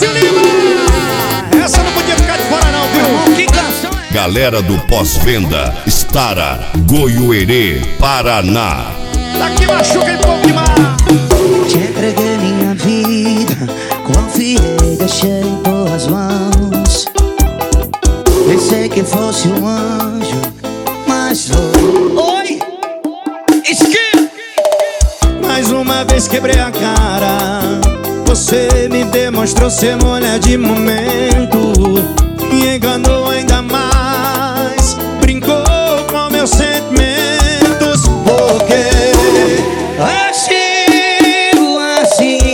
Brasil Lima! Essa não podia ficar de fora não, viu? Que canção é? Galera do pós-venda, Stara, Goiuerê, Paraná. Daqui machuca e pouco demais. Te entreguei minha vida, confiei, deixei em tuas mãos. Pensei que fosse um anjo, mas foi. Oi! Esquerda! Mais uma vez quebrei a cara. Você me demonstrou ser mulher de momento. Me enganou ainda mais. Brincou com meus sentimentos. Porque agiu assim,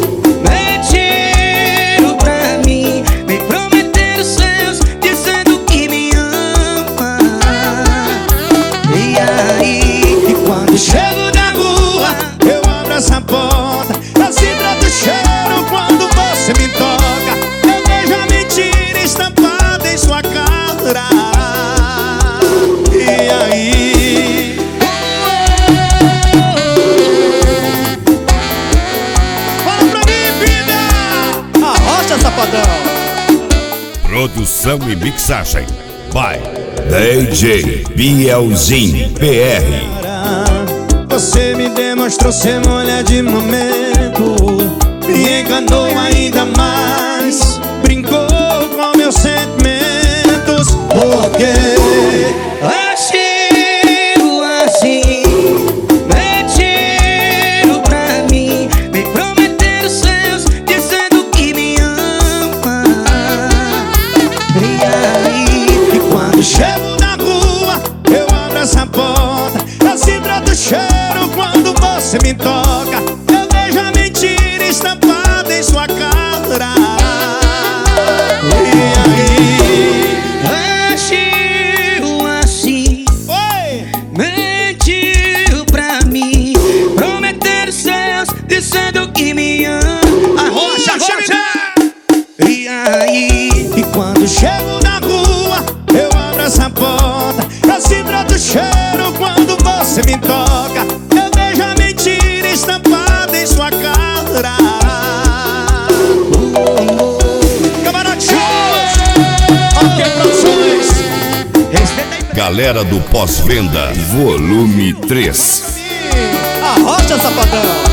mentiram pra mim, me prometeram céus, dizendo que me ama. E aí, e quando chego na rua, eu abro essa porta. Assim trato o cheiro quando você me toca. Eu vejo a mentira estampada em sua cara. E aí? Fala pra mim, vida! Arrocha, safadão! Produção e mixagem by DJ Bielzinho PR. Você me demonstrou ser mulher de momento. Me enganou ainda mais. Brincou com meus sentimentos. Porque agiu assim, mentiram pra mim, me prometeram céus, dizendo que me ama. E aí, e quando chego na rua, eu abro essa porta. Assim trato o cheiro quando você me toca. Eu vejo a mentira estampada em sua cara. E aí? agiu assim, Oi! mentiu pra mim, prometeram céus, dizendo que me ama. Arrocha, E aí, e quando chego na rua, eu abro essa porta. Assim trato o cheiro quando você me toca. Eu vejo a mentira estampada em sua cara. Camarote Shows, OK Produções. Galera do pós-venda, volume 3. Arrocha, safadão.